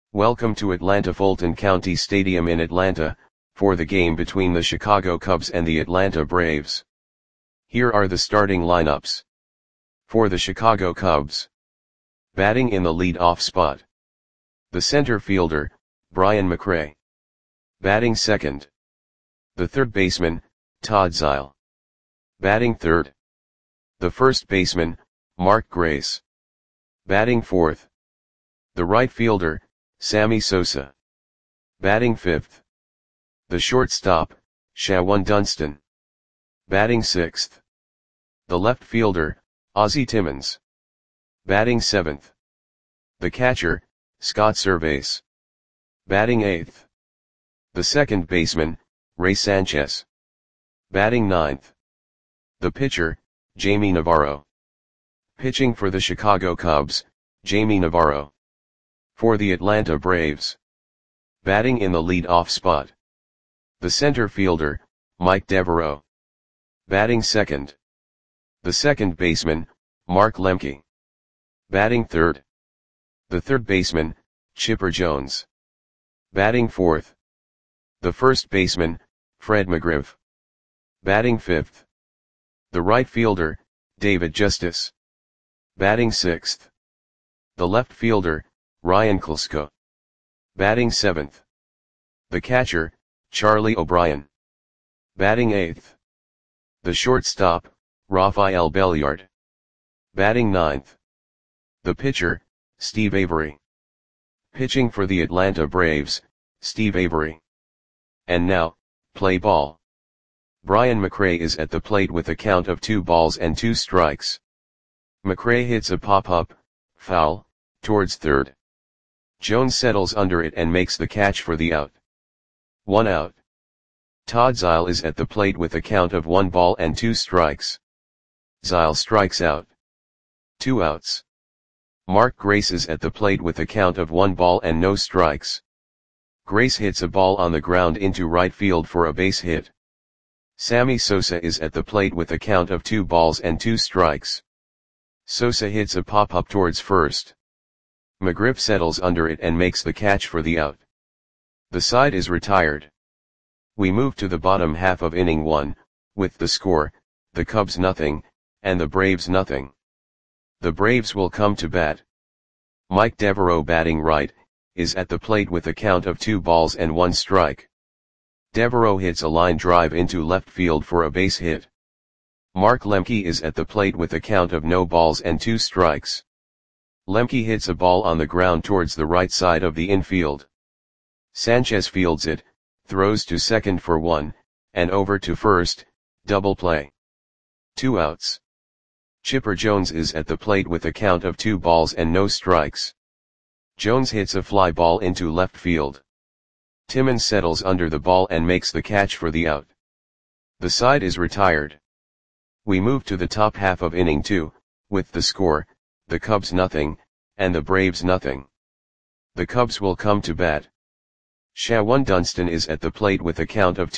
Welcome to Atlanta Fulton County Stadium in Atlanta, for the game between the Chicago Cubs and the Atlanta Braves. Here are the starting lineups. For the Chicago Cubs. Batting in the lead-off spot. The center fielder, Brian McRae. Batting second. The third baseman, Todd Zeile. Batting third. The first baseman, Mark Grace. Batting fourth. The right fielder, Sammy Sosa. Batting fifth. The shortstop, Shawon Dunston. Batting sixth. The left fielder, Ozzie Timmons. Batting seventh. The catcher, Scott Servais. Batting eighth. The second baseman, Ray Sanchez. Batting ninth. The pitcher, Jamie Navarro. Pitching for the Chicago Cubs, Jamie Navarro. For the Atlanta Braves. Batting in the lead-off spot. The center fielder, Mike Devereaux. Batting second. The second baseman, Mark Lemke. Batting third. The third baseman, Chipper Jones. Batting fourth. The first baseman, Fred McGriff. Batting fifth. The right fielder, David Justice. Batting sixth. The left fielder, Ryan Klesko. Batting seventh. The catcher, Charlie O'Brien. Batting eighth. The shortstop, Rafael Belliard. Batting ninth. The pitcher, Steve Avery. Pitching for the Atlanta Braves, Steve Avery. And now, play ball. Brian McRae is at the plate with a count of 2-2. McRae hits a pop-up, foul, towards third. Jones settles under it and makes the catch for the out. 1 out. Todd Zeile is at the plate with a count of 1-2. Zeile strikes out. 2 outs. Mark Grace is at the plate with a count of 1-0. Grace hits a ball on the ground into right field for a base hit. Sammy Sosa is at the plate with a count of 2-2. Sosa hits a pop-up towards first. McGriff settles under it and makes the catch for the out. The side is retired. We move to the bottom half of inning 1, with the score, the Cubs nothing, and the Braves nothing. The Braves will come to bat. Mike Devereaux batting right, is at the plate with a count of 2-1. Devereaux hits a line drive into left field for a base hit. Mark Lemke is at the plate with a count of 0-2. Lemke hits a ball on the ground towards the right side of the infield. Sanchez fields it, throws to second for 1, and over to first, double play. 2 outs. Chipper Jones is at the plate with a count of 2-0. Jones hits a fly ball into left field. Timmons settles under the ball and makes the catch for the out. The side is retired. We move to the top half of inning 2, with the score, the Cubs nothing, and the Braves nothing. The Cubs will come to bat. Shawon Dunston is at the plate with a count of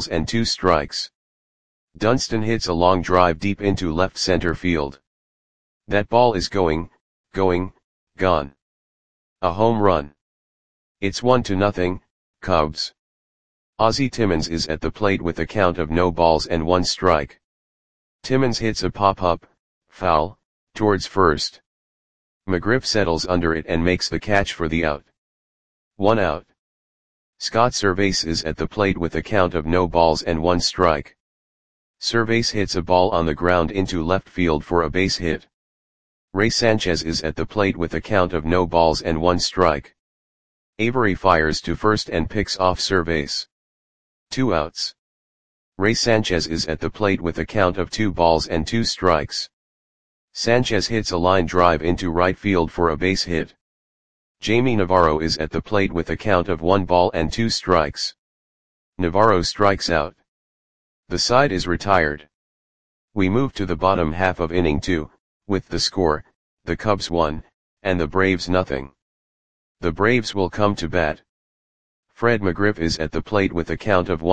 2-2. Dunston hits a long drive deep into left center field. That ball is going, gone. A home run. It's 1-0, Cubs. Ozzie Timmons is at the plate with a count of 0-1. Timmons hits a pop-up, foul, towards first. McGriff settles under it and makes the catch for the out. 1 out. Scott Servais is at the plate with a count of 0-1. Servais hits a ball on the ground into left field for a base hit. Ray Sanchez is at the plate with a count of 0-1. Avery fires to first and picks off Servais. 2 outs. Ray Sanchez is at the plate with a count of 2-2. Sanchez hits a line drive into right field for a base hit. Jamie Navarro is at the plate with a count of 1-2. Navarro strikes out. The side is retired. We move to the bottom half of inning 2, with the score, the Cubs 1, and the Braves nothing. The Braves will come to bat. Fred McGriff is at the plate with a count of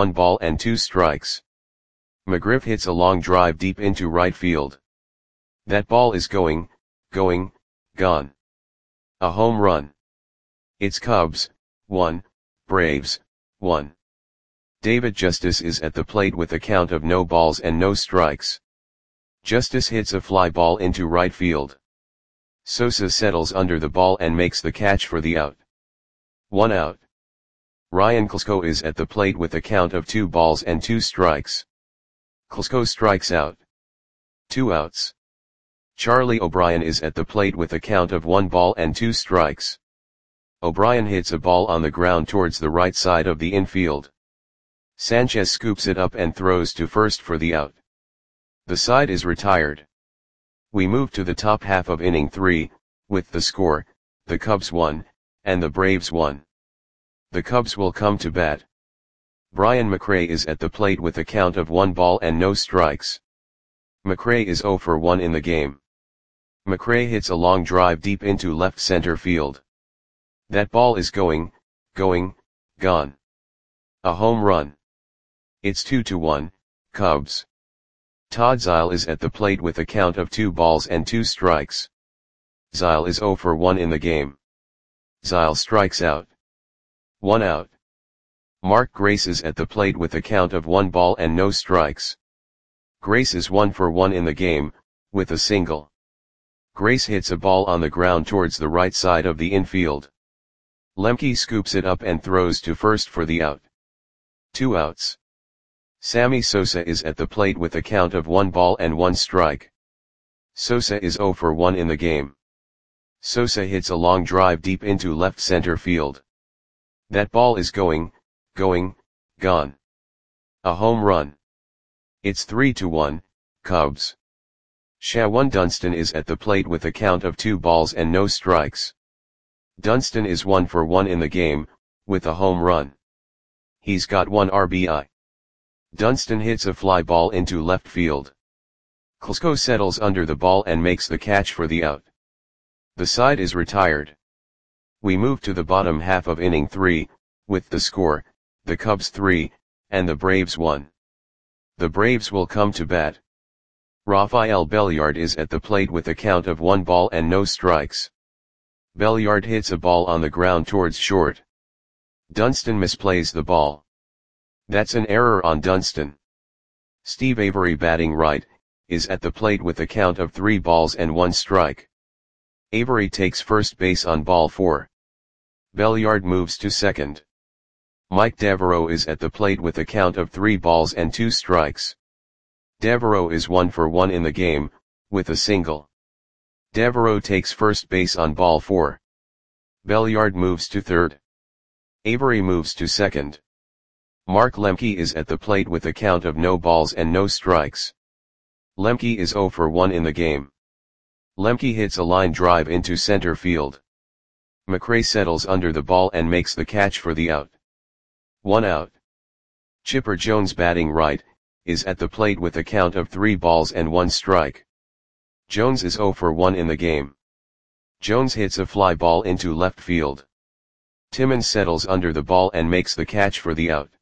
1-2. McGriff hits a long drive deep into right field. That ball is going, gone. A home run. It's Cubs, 1, Braves, 1. David Justice is at the plate with a count of no balls and no strikes. Justice hits a fly ball into right field. Sosa settles under the ball and makes the catch for the out. 1 out. Ryan Klesko is at the plate with a count of 2 balls and 2 strikes. Klesko strikes out. 2 outs. Charlie O'Brien is at the plate with a count of 1 ball and 2 strikes. O'Brien hits a ball on the ground towards the right side of the infield. Sanchez scoops it up and throws to first for the out. The side is retired. We move to the top half of inning 3, with the score, the Cubs 1, and the Braves 1. The Cubs will come to bat. Brian McRae is at the plate with a count of 1 ball and no strikes. McRae is 0 for 1 in the game. McRae hits a long drive deep into left center field. That ball is going, gone. A home run. It's 2-1, Cubs. Todd Zeile is at the plate with a count of 2 balls and 2 strikes. Zeile is 0 for 1 in the game. Zeile strikes out. 1 out. Mark Grace is at the plate with a count of 1 ball and no strikes. Grace is 1 for 1 in the game, with a single. Grace hits a ball on the ground towards the right side of the infield. Lemke scoops it up and throws to first for the out. 2 outs. Sammy Sosa is at the plate with a count of 1 ball and 1 strike. Sosa is 0 for 1 in the game. Sosa hits a long drive deep into left center field. That ball is going, gone. A home run. It's 3-1, Cubs. Shawan Dunston is at the plate with a count of 2 balls and no strikes. Dunston is 1 for 1 in the game, with a home run. He's got 1 RBI. Dunston hits a fly ball into left field. Klesko settles under the ball and makes the catch for the out. The side is retired. We move to the bottom half of inning 3, with the score, the Cubs 3, and the Braves 1. The Braves will come to bat. Rafael Belliard is at the plate with a count of 1 ball and no strikes. Belliard hits a ball on the ground towards short. Dunston misplays the ball. That's an error on Dunston. Steve Avery, batting right, is at the plate with a count of 3 balls and 1 strike. Avery takes first base on ball 4. Belliard moves to second. Mike Devereaux is at the plate with a count of 3 balls and 2 strikes. Devereaux is 1 for 1 in the game, with a single. Devereaux takes first base on ball 4. Belliard moves to third. Avery moves to second. Mark Lemke is at the plate with a count of no balls and no strikes. Lemke is 0 for 1 in the game. Lemke hits a line drive into center field. McRae settles under the ball and makes the catch for the out. 1 out. Chipper Jones, batting right, is at the plate with a count of 3 balls and 1 strike. Jones is 0 for 1 in the game. Jones hits a fly ball into left field. Timmons settles under the ball and makes the catch for the out.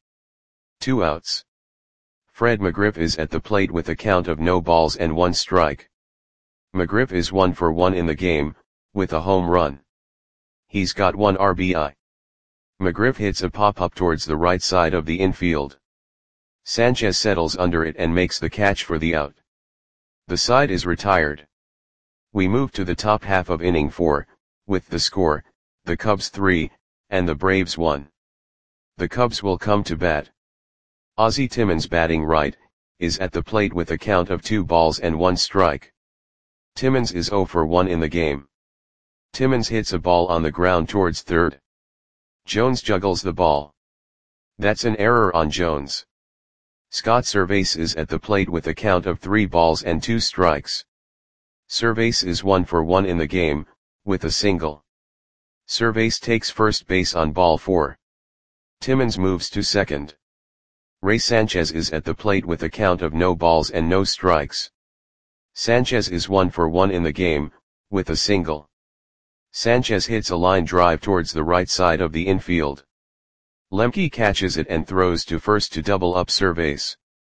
2 outs. Fred McGriff is at the plate with a count of no balls and 1 strike. McGriff is 1 for 1 in the game, with a home run. He's got 1 RBI. McGriff hits a pop-up towards the right side of the infield. Sanchez settles under it and makes the catch for the out. The side is retired. We move to the top half of inning 4, with the score, the Cubs 3, and the Braves 1. The Cubs will come to bat. Ozzie Timmons, batting right, is at the plate with a count of 2 balls and 1 strike. Timmons is 0 for 1 in the game. Timmons hits a ball on the ground towards third. Jones juggles the ball. That's an error on Jones. Scott Servais is at the plate with a count of 3 balls and 2 strikes. Servais is 1 for 1 in the game, with a single. Servais takes first base on ball 4. Timmons moves to second. Ray Sanchez is at the plate with a count of no balls and no strikes. Sanchez is 1 for 1 in the game, with a single. Sanchez hits a line drive towards the right side of the infield. Lemke catches it and throws to first to double up Servais.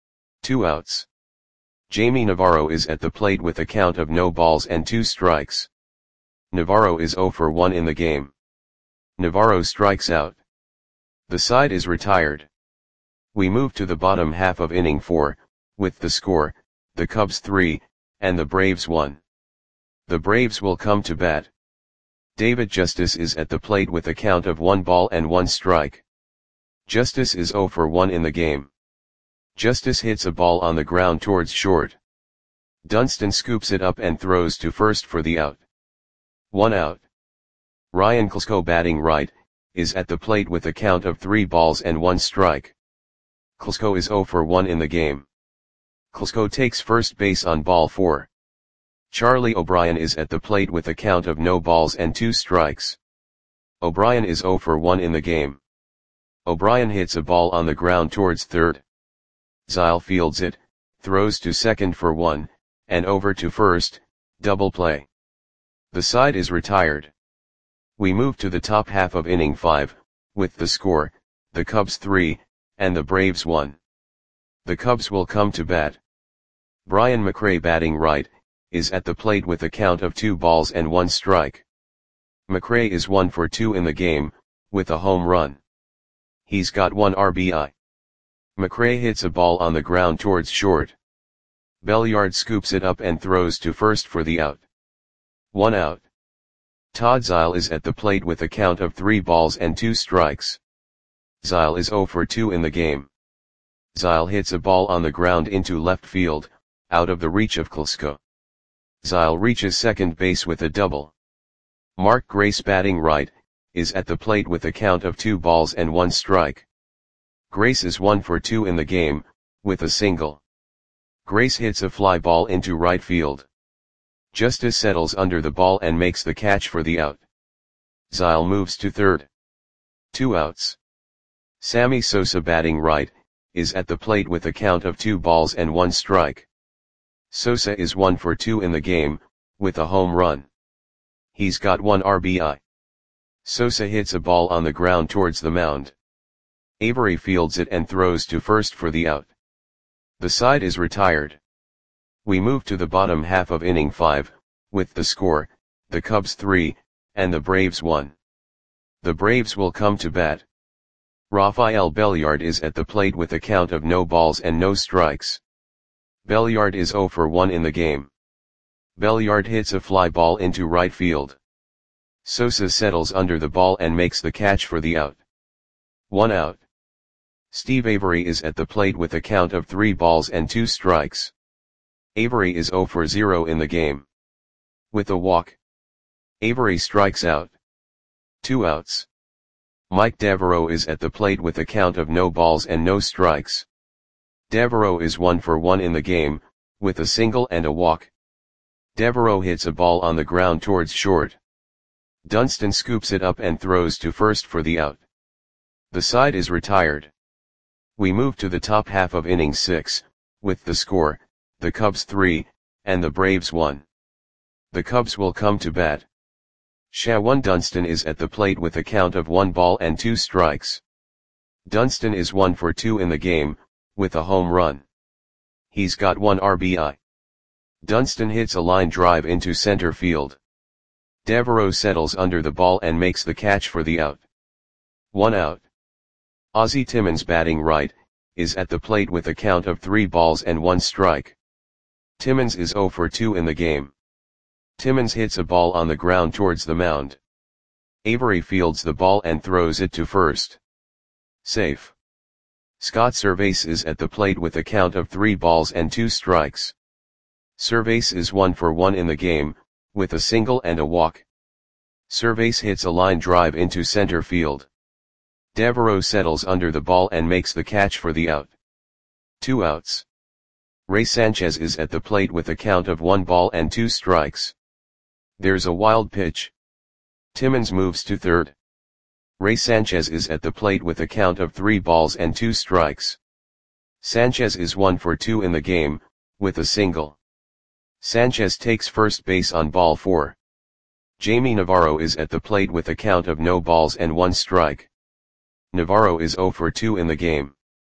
2 outs. Jamie Navarro is at the plate with a count of no balls and 2 strikes. Navarro is 0 for 1 in the game. Navarro strikes out. The side is retired. We move to the bottom half of inning 4, with the score, the Cubs 3, and the Braves 1. The Braves will come to bat. David Justice is at the plate with a count of 1 ball and 1 strike. Justice is 0 for 1 in the game. Justice hits a ball on the ground towards short. Dunston scoops it up and throws to first for the out. 1 out. Ryan Klesko, batting right, is at the plate with a count of 3 balls and 1 strike. Klesko is 0 for 1 in the game. Klesko takes first base on ball 4. Charlie O'Brien is at the plate with a count of no balls and 2 strikes. O'Brien is 0 for 1 in the game. O'Brien hits a ball on the ground towards third. Zile fields it, throws to second for 1, and over to first, double play. The side is retired. We move to the top half of inning 5, with the score, the Cubs 3, and the Braves 1. The Cubs will come to bat. Brian McRae, batting right, is at the plate with a count of 2 balls and 1 strike. McRae is 1 for 2 in the game, with a home run. He's got 1 RBI. McRae hits a ball on the ground towards short. Belliard scoops it up and throws to first for the out. 1 out. Todd Zile is at the plate with a count of 3 balls and 2 strikes. Zile is 0 for 2 in the game. Zile hits a ball on the ground into left field, out of the reach of Klesko. Zile reaches second base with a double. Mark Grace, batting right, is at the plate with a count of 2 balls and 1 strike. Grace is 1 for 2 in the game, with a single. Grace hits a fly ball into right field. Justice settles under the ball and makes the catch for the out. Zile moves to third. 2 outs. Sammy Sosa, batting right, is at the plate with a count of 2 balls and 1 strike. Sosa is 1 for 2 in the game, with a home run. He's got 1 RBI. Sosa hits a ball on the ground towards the mound. Avery fields it and throws to first for the out. The side is retired. We move to the bottom half of inning 5, with the score, the Cubs 3, and the Braves 1. The Braves will come to bat. Rafael Belliard is at the plate with a count of no balls and no strikes. Belliard is 0 for 1 in the game. Belliard hits a fly ball into right field. Sosa settles under the ball and makes the catch for the out. 1 out. Steve Avery is at the plate with a count of 3 balls and 2 strikes. Avery is 0 for 0 in the game. With a walk, Avery strikes out. 2 outs. Mike Devereaux is at the plate with a count of no balls and no strikes. Devereaux is 1 for 1 in the game, with a single and a walk. Devereaux hits a ball on the ground towards short. Dunston scoops it up and throws to first for the out. The side is retired. We move to the top half of inning 6, with the score, the Cubs 3, and the Braves 1. The Cubs will come to bat. Shawan Dunston is at the plate with a count of 1 ball and 2 strikes. Dunston is 1 for 2 in the game, with a home run. He's got 1 RBI. Dunston hits a line drive into center field. Devereaux settles under the ball and makes the catch for the out. 1 out. Ozzie Timmons, batting right, is at the plate with a count of 3 balls and 1 strike. Timmons is 0 for 2 in the game. Timmons hits a ball on the ground towards the mound. Avery fields the ball and throws it to first. Safe. Scott Servais is at the plate with a count of 3 balls and 2 strikes. Servais is 1 for 1 in the game, with a single and a walk. Servais hits a line drive into center field. Devereaux settles under the ball and makes the catch for the out. 2 outs. Ray Sanchez is at the plate with a count of 1 ball and 2 strikes. There's a wild pitch. Timmons moves to third. Ray Sanchez is at the plate with a count of 3 balls and 2 strikes. Sanchez is 1 for 2 in the game, with a single. Sanchez takes first base on ball 4. Jamie Navarro is at the plate with a count of no balls and 1 strike. Navarro is 0 for 2 in the game.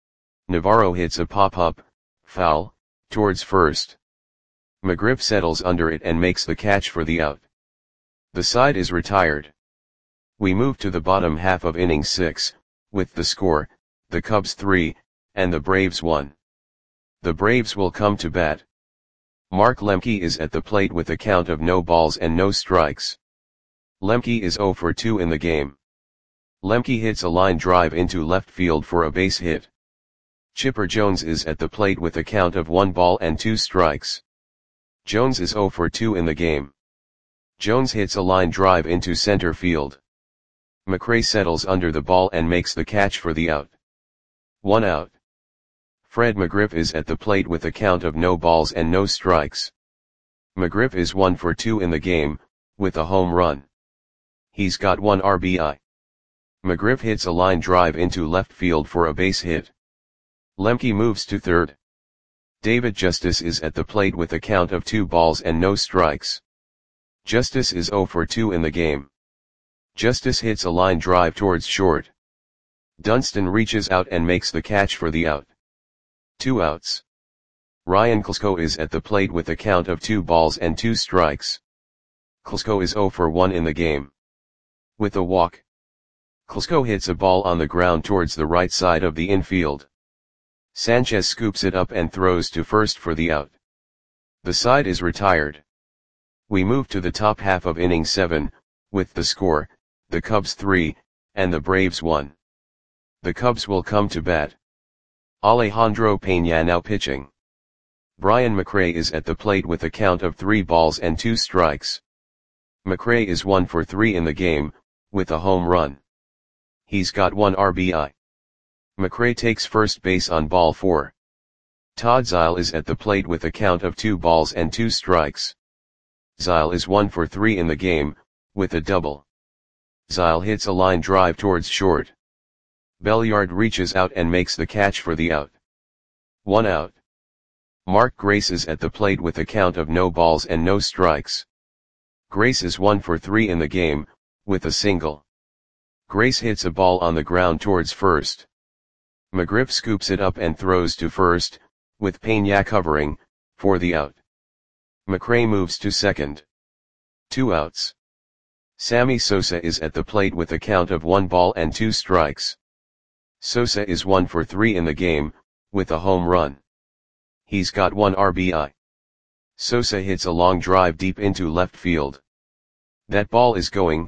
Navarro hits a pop-up, foul, towards first. McGriff settles under it and makes the catch for the out. The side is retired. We move to the bottom half of inning 6, with the score, the Cubs 3, and the Braves 1. The Braves will come to bat. Mark Lemke is at the plate with a count of no balls and no strikes. Lemke is 0 for 2 in the game. Lemke hits a line drive into left field for a base hit. Chipper Jones is at the plate with a count of 1 ball and 2 strikes. Jones is 0 for 2 in the game. Jones hits a line drive into center field. McRae settles under the ball and makes the catch for the out. 1 out. Fred McGriff is at the plate with a count of no balls and no strikes. McGriff is 1 for 2 in the game, with a home run. He's got 1 RBI. McGriff hits a line drive into left field for a base hit. Lemke moves to third. David Justice is at the plate with a count of 2 balls and no strikes. Justice is 0 for 2 in the game. Justice hits a line drive towards short. Dunston reaches out and makes the catch for the out. 2 outs. Ryan Klesko is at the plate with a count of 2 balls and 2 strikes. Klesko is 0 for 1 in the game. With a walk. Klesko hits a ball on the ground towards the right side of the infield. Sanchez scoops it up and throws to first for the out. The side is retired. We move to the top half of inning 7, with the score, the Cubs 3, and the Braves 1. The Cubs will come to bat. Alejandro Peña now pitching. Brian McRae is at the plate with a count of 3 balls and 2 strikes. McRae is 1 for 3 in the game, with a home run. He's got 1 RBI. McRae takes first base on ball 4. Todd Zeile is at the plate with a count of 2 balls and 2 strikes. Zeile is 1 for 3 in the game, with a double. Zeile hits a line drive towards short. Belliard reaches out and makes the catch for the out. 1 out. Mark Grace is at the plate with a count of no balls and no strikes. Grace is 1 for 3 in the game, with a single. Grace hits a ball on the ground towards first. McGriff scoops it up and throws to first, with Peña covering, for the out. McRae moves to second. 2 outs. Sammy Sosa is at the plate with a count of 1 ball and 2 strikes. Sosa is 1 for 3 in the game, with a home run. He's got 1 RBI. Sosa hits a long drive deep into left field. That ball is going,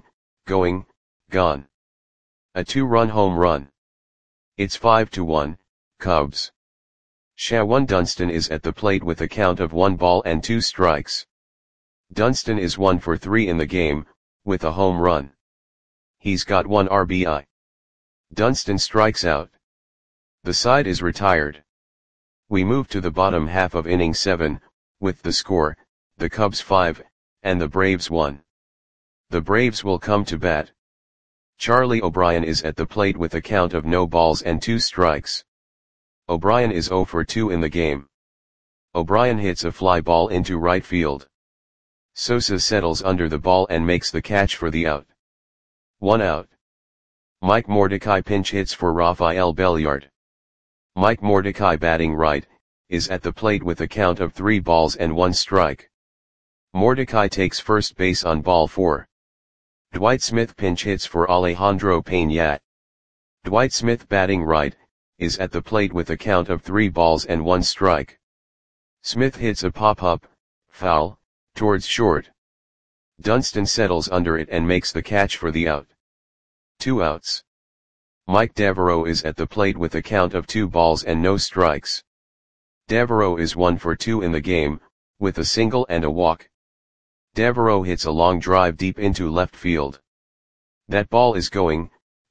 gone. A 2-run home run. It's 5-1, Cubs. Shawan Dunston is at the plate with a count of 1 ball and 2 strikes. Dunston is 1 for 3 in the game, with a home run. He's got 1 RBI. Dunston strikes out. The side is retired. We move to the bottom half of inning 7, with the score, the Cubs 5, and the Braves 1. The Braves will come to bat. Charlie O'Brien is at the plate with a count of no balls and 2 strikes. O'Brien is 0 for 2 in the game. O'Brien hits a fly ball into right field. Sosa settles under the ball and makes the catch for the out. 1 out. Mike Mordecai pinch hits for Rafael Belliard. Mike Mordecai, batting right, is at the plate with a count of 3 balls and 1 strike. Mordecai takes first base on ball 4. Dwight Smith pinch hits for Alejandro Peña. Dwight Smith, batting right, is at the plate with a count of 3 balls and 1 strike. Smith hits a pop-up, foul, towards short. Dunston settles under it and makes the catch for the out. 2 outs. Mike Devereaux is at the plate with a count of 2 balls and no strikes. Devereaux is 1 for 2 in the game, with a single and a walk. Devereaux hits a long drive deep into left field. That ball is going,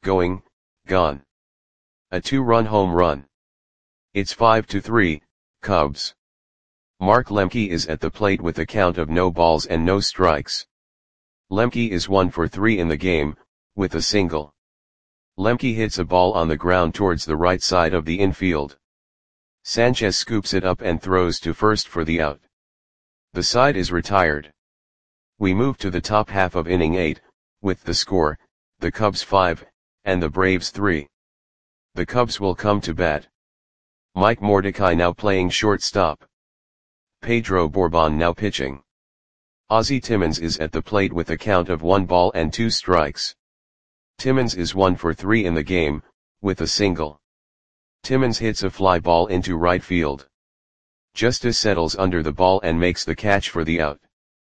gone. A 2-run home run. It's 5-3, Cubs. Mark Lemke is at the plate with a count of no balls and no strikes. Lemke is 1 for 3 in the game, with a single. Lemke hits a ball on the ground towards the right side of the infield. Sanchez scoops it up and throws to first for the out. The side is retired. We move to the top half of inning 8, with the score, the Cubs 5, and the Braves 3. The Cubs will come to bat. Mike Mordecai now playing shortstop. Pedro Borbon now pitching. Ozzie Timmons is at the plate with a count of 1 ball and 2 strikes. Timmons is 1 for 3 in the game, with a single. Timmons hits a fly ball into right field. Justice settles under the ball and makes the catch for the out.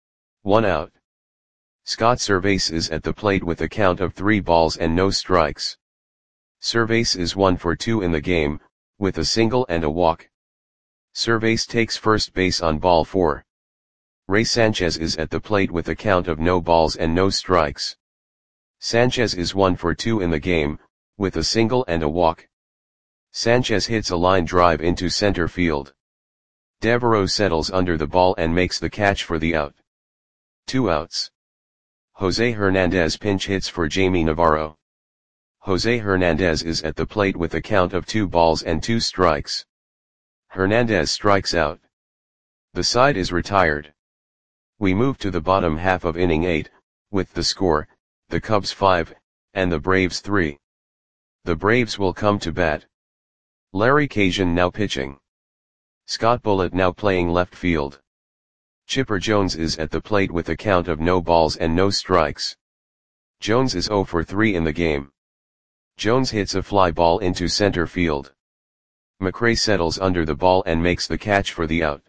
1 out. Scott Servais is at the plate with a count of 3 balls and no strikes. Servais is 1 for 2 in the game, with a single and a walk. Servais takes first base on ball 4. Ray Sanchez is at the plate with a count of no balls and no strikes. Sanchez is 1 for 2 in the game, with a single and a walk. Sanchez hits a line drive into center field. Devereaux settles under the ball and makes the catch for the out. 2 outs. Jose Hernandez pinch hits for Jamie Navarro. Jose Hernandez is at the plate with a count of 2 balls and 2 strikes. Hernandez strikes out. The side is retired. We move to the bottom half of inning 8, with the score, the Cubs 5, and the Braves 3. The Braves will come to bat. Larry Cajun now pitching. Scott Bullitt now playing left field. Chipper Jones is at the plate with a count of no balls and no strikes. Jones is 0 for 3 in the game. Jones hits a fly ball into center field. McRae settles under the ball and makes the catch for the out.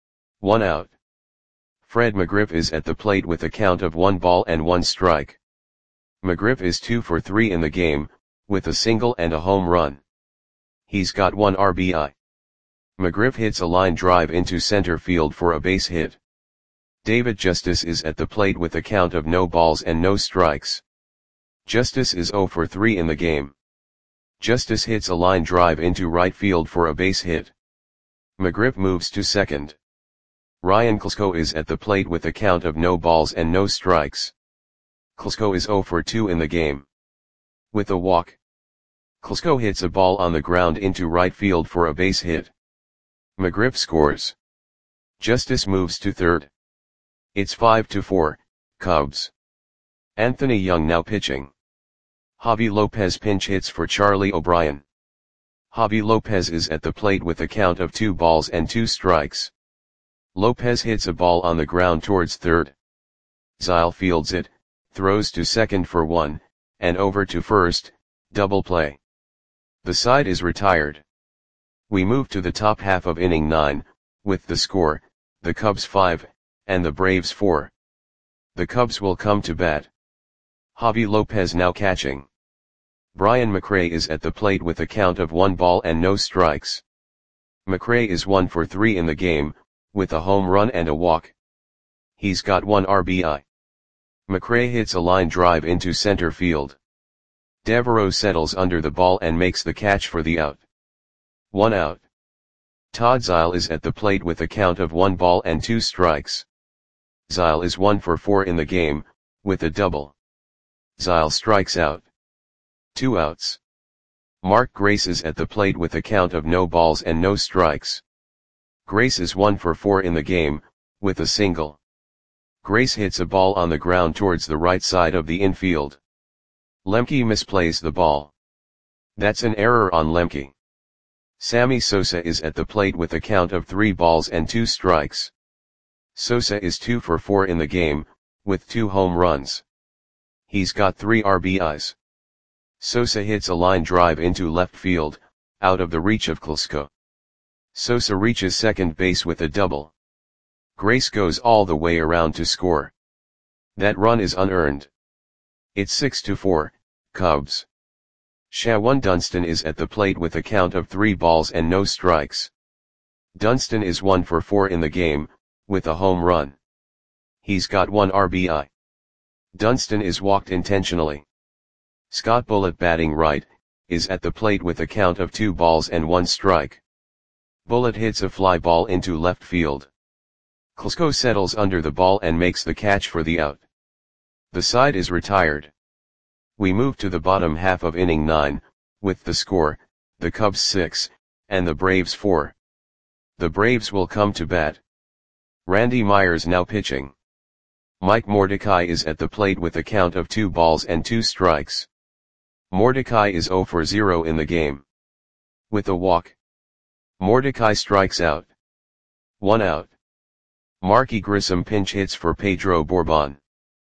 1 out. Fred McGriff is at the plate with a count of 1 ball and 1 strike. McGriff is 2 for 3 in the game, with a single and a home run. He's got 1 RBI. McGriff hits a line drive into center field for a base hit. David Justice is at the plate with a count of no balls and no strikes. Justice is 0 for 3 in the game. Justice hits a line drive into right field for a base hit. McGriff moves to second. Ryan Klesko is at the plate with a count of no balls and no strikes. Klesko is 0 for 2 in the game. With a walk. Klesko hits a ball on the ground into right field for a base hit. McGriff scores. Justice moves to third. It's 5-4, Cubs. Anthony Young now pitching. Javi Lopez pinch hits for Charlie O'Brien. Javi Lopez is at the plate with a count of 2 balls and 2 strikes. Lopez hits a ball on the ground towards third. Zile fields it, throws to second for 1, and over to first, double play. The side is retired. We move to the top half of inning 9, with the score, the Cubs 5, and the Braves 4. The Cubs will come to bat. Javi Lopez now catching. Brian McRae is at the plate with a count of 1 ball and no strikes. McRae is 1 for 3 in the game, with a home run and a walk. He's got 1 RBI. McRae hits a line drive into center field. Devereaux settles under the ball and makes the catch for the out. 1 out. Todd Zile is at the plate with a count of 1 ball and 2 strikes. Zile is 1 for 4 in the game, with a double. Zile strikes out. 2 outs. Mark Grace is at the plate with a count of no balls and no strikes. Grace is 1 for 4 in the game, with a single. Grace hits a ball on the ground towards the right side of the infield. Lemke misplays the ball. That's an error on Lemke. Sammy Sosa is at the plate with a count of 3 balls and 2 strikes. Sosa is 2 for 4 in the game, with 2 home runs. He's got 3 RBIs. Sosa hits a line drive into left field, out of the reach of Klesko. Sosa reaches second base with a double. Grace goes all the way around to score. That run is unearned. It's 6-4, Cubs. Shawan Dunston is at the plate with a count of 3 balls and no strikes. Dunston is 1 for 4 in the game, with a home run. He's got 1 RBI. Dunston is walked intentionally. Scott Bullitt batting right, is at the plate with a count of 2 balls and 1 strike. Bullitt hits a fly ball into left field. Klesko settles under the ball and makes the catch for the out. The side is retired. We move to the bottom half of inning 9, with the score, the Cubs 6, and the Braves 4. The Braves will come to bat. Randy Myers now pitching. Mike Mordecai is at the plate with a count of 2 balls and 2 strikes. Mordecai is 0 for 0 in the game. With a walk. Mordecai strikes out. 1 out. Marky Grissom pinch hits for Pedro Bourbon.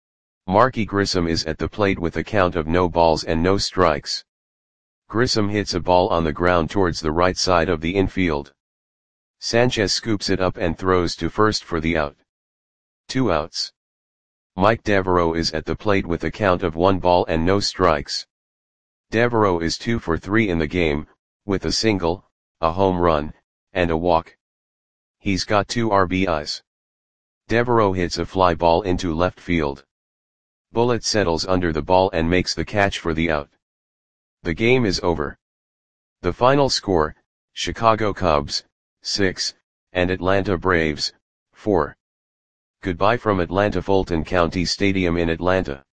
Marky Grissom is at the plate with a count of no balls and no strikes. Grissom hits a ball on the ground towards the right side of the infield. Sanchez scoops it up and throws to first for the out. 2 outs. Mike Devereaux is at the plate with a count of 1 ball and no strikes. Devereaux is 2 for 3 in the game, with a single, a home run, and a walk. He's got 2 RBIs. Devereaux hits a fly ball into left field. Bullitt settles under the ball and makes the catch for the out. The game is over. The final score, Chicago Cubs, 6, and Atlanta Braves, 4. Goodbye from Atlanta Fulton County Stadium in Atlanta.